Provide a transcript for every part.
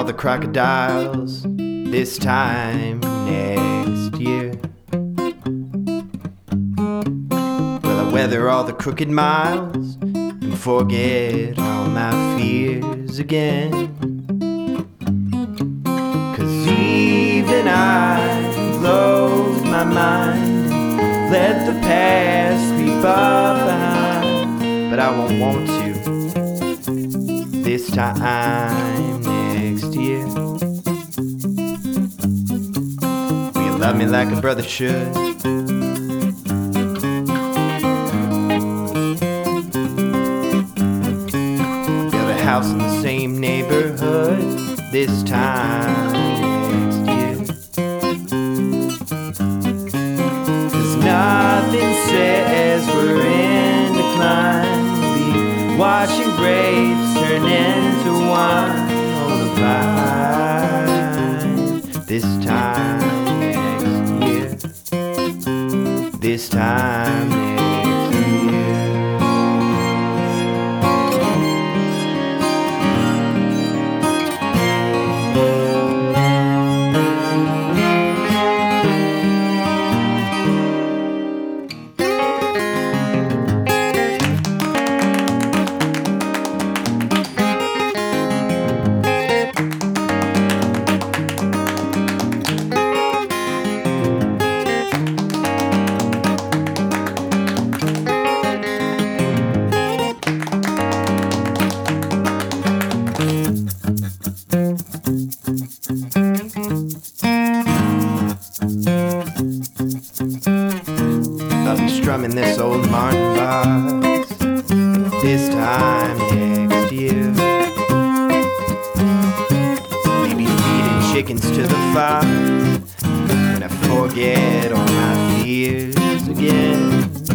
the crocodiles this time next year? Will I weather all the crooked miles and forget all my fears again? 'Cause even I close my mind and let the past creep up behind, but I won't want to this time next year. Will you love me like a brother should? Build a house in the same neighborhood this time next year. 'Cause nothing says we're in decline. We'll be watching grapes turn into wine on the vine this time next year. This time next year. I'll be strumming this old Martin box this time next year. Maybe feeding chickens to the fox when I forget all my fears again.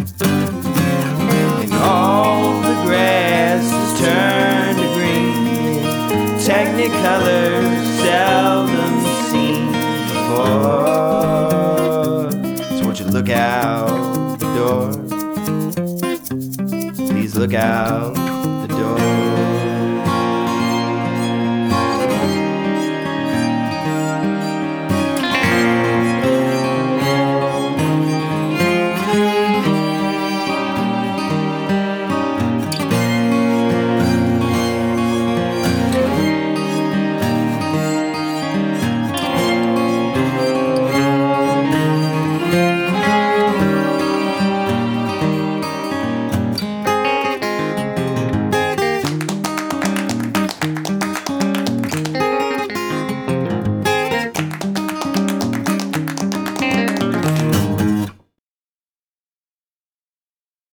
And all the grass has turned to green, technicolor seldom seen before. So won't you look out the door? Please look out the door.